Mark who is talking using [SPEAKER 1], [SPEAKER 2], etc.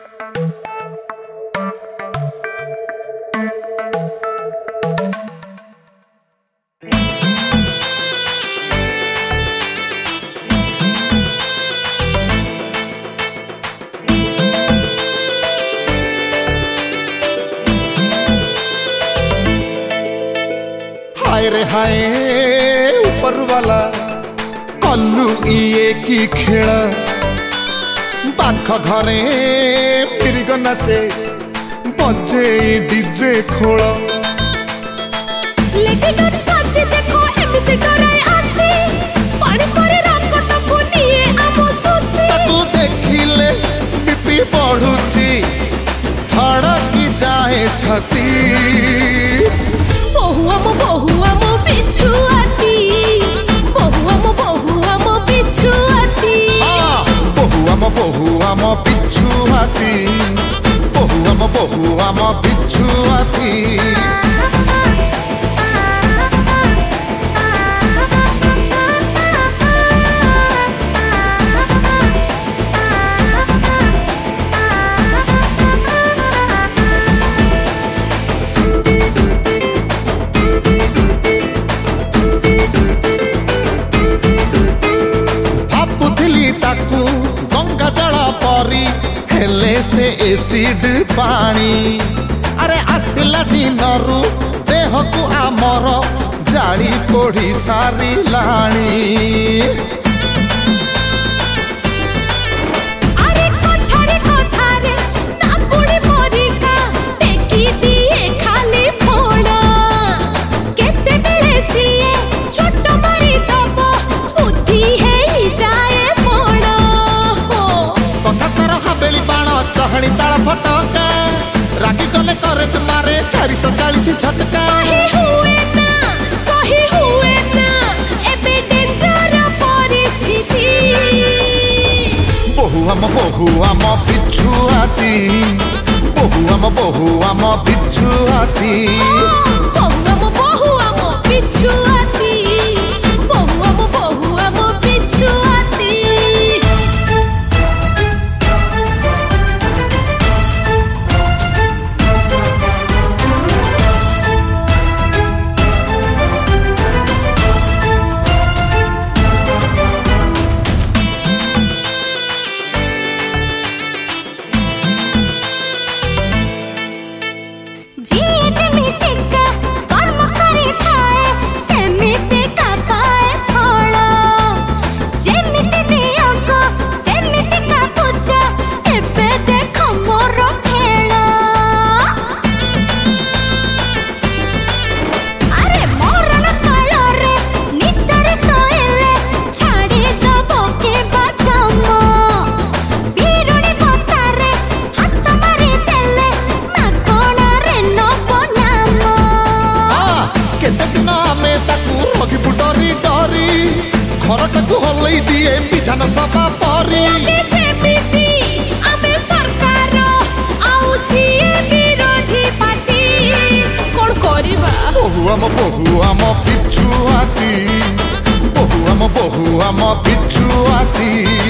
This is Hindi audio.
[SPEAKER 1] हाय रे हाय ऊपर वाला कल्लू ये की खेल पाख घरे मिरिग नाचे बजे डीजे खोल देखिले बीपी बढ़ुची धड़की जाए छाती
[SPEAKER 2] बहुआ मो पिछुआती बहुआ मो पिछुआती
[SPEAKER 1] बहुआ मो पिछुआती बहुआ मो पिछुआती गंगा जल परी हेले से एसिड पानी अरे आसिला दिन रु देह को आमर जाली पोड़ी सारी लाणी चहड़ी ताला फटका रागी गले करंट मारे 440 झटका
[SPEAKER 2] सही हुए ना एबे डेंजर परिस्थिति
[SPEAKER 1] बहुआ मो पिछुआती बहुआ मो पिछुआती
[SPEAKER 2] बहुआ मो पिछुआती बहुआ मो पिछुआती
[SPEAKER 1] घरटा को हल्लै दिए विधान सभा परी
[SPEAKER 2] सरकार विरोधी पार्टी कौन करिबा
[SPEAKER 1] बहुआ मो पिछुआती बहुआ मो पिछुआती।